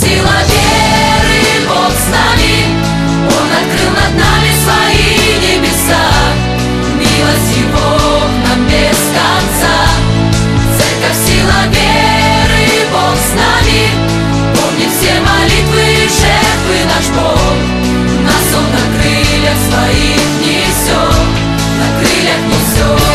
сила веры, Бог с нами, Он открыл над нами свои небеса. Милость Его к нам без конца. Церковь, сила веры, Бог с нами, помни все молитвы и жертвы наш Бог. Нас Он на крыльях своих несет, на крыльях несет.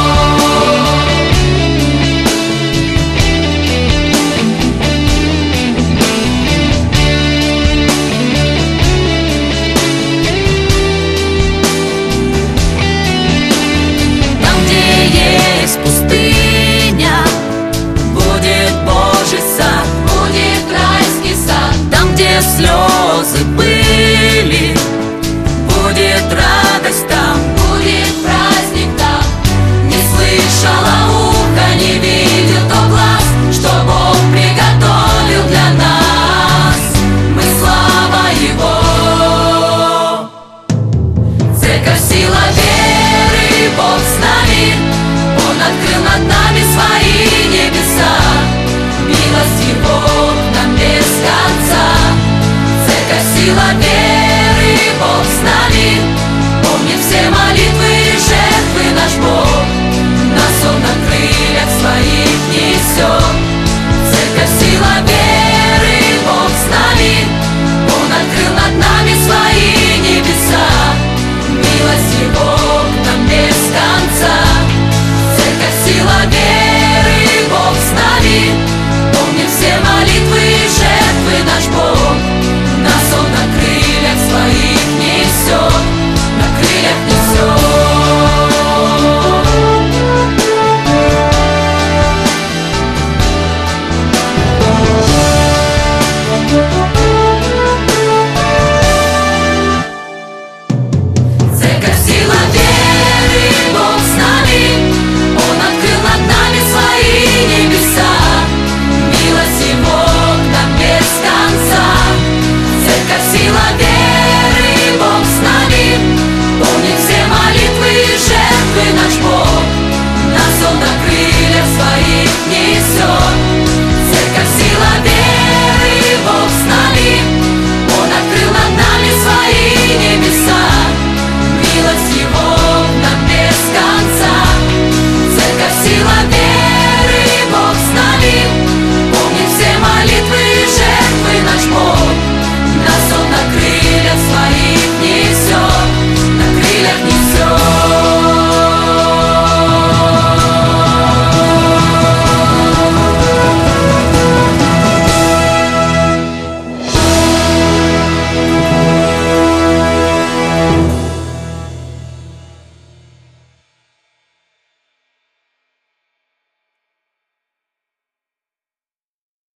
Пустыня, будет Божий сад, будет райский сад, там, где слезы